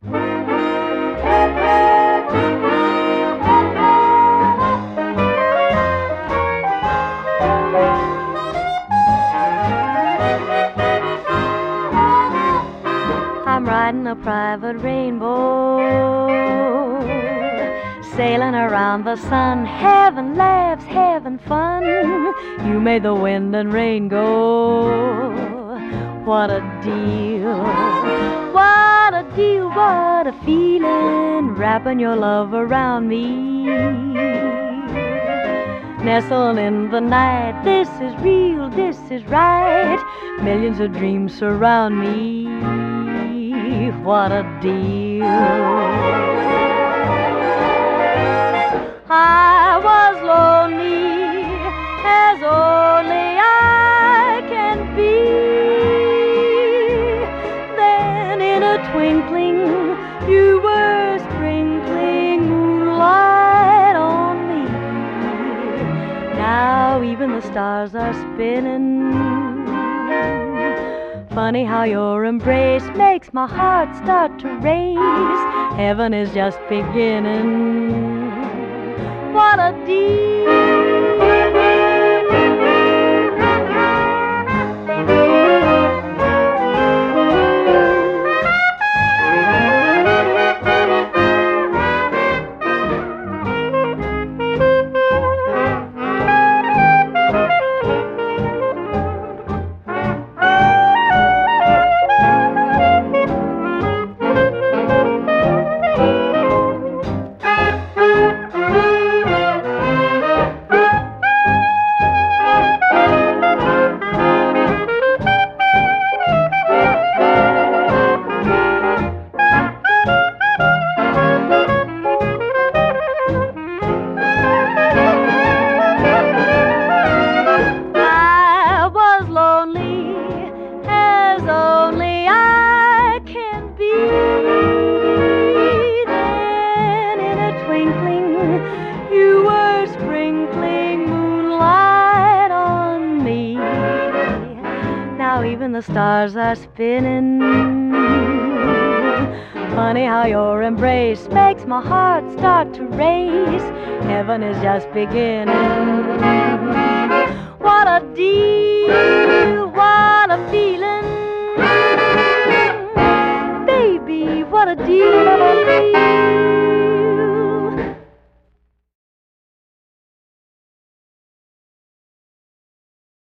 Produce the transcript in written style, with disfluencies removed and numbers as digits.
I'm riding a private rainbow, sailing around the sun, having laughs, having fun. You made the wind and rain go. What a deal, what a deal, what a feeling, wrapping your love around me. Nestled in the night, this is real, this is right. Millions of dreams surround me. What a deal. I was lonely as only I can be. Then in a twinkling you were sprinkling moonlight on me. Now even the stars are spinning. Funny how your embrace makes my heart start to race. Heaven is just beginning. What a deal. Even the stars are spinning. Funny how your embrace makes my heart start to race. Heaven is just beginning. What a deal.